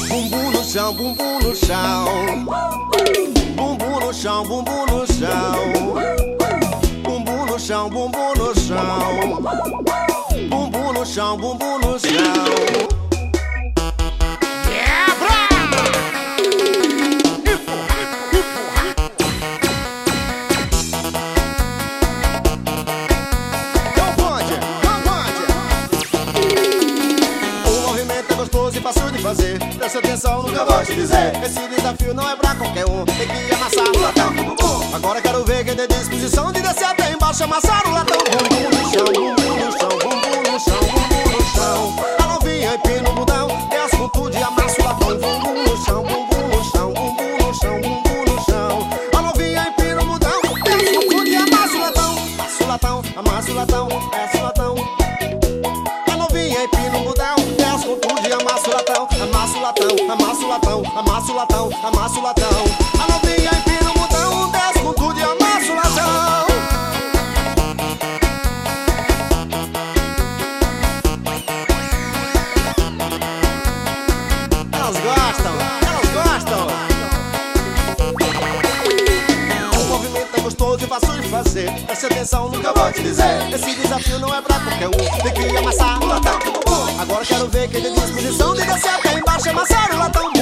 Bumbum no chão, bumbum no chão. Bumbum no chão, bumbum no chão. Bumbum no chão, bumbum no chão. Bumbum no chão, bumbum no chão. Fácil de fazer, presta atenção no que eu vou te dizer. Esse desafio não é pra qualquer um, tem que amassar o latão. Agora quero ver quem tem disposição de descer até embaixo, amassar o latão. Bumbum no chão, bumbum no chão, bumbum no chão, bumbum no chão. A novinha empina o botão, desce com tudo e amassa o latão. Bumbum no chão, bumbum no chão, bumbum no chão, bumbum no chão. A novinha empina o botão, desce com tudo e amassa o latão. Passa o latão, amassa o latão, desce o latão. A novinha empina o botão, desce com tudo e amassa o latão. Amassa o latão, amassa o latão, amassa o latão, amassa o latão. A novinha empina o botão, desce com tudo e amassa o latão. Elas gostam, elas gostam. O movimento é gostoso e fácil de fazer. Preste atenção no que eu vou te dizer. Esse desafio não é pra qualquer um, tem que amassar o latão. Agora quero ver quem tem disposição de descer até embaixo, amassar o latão.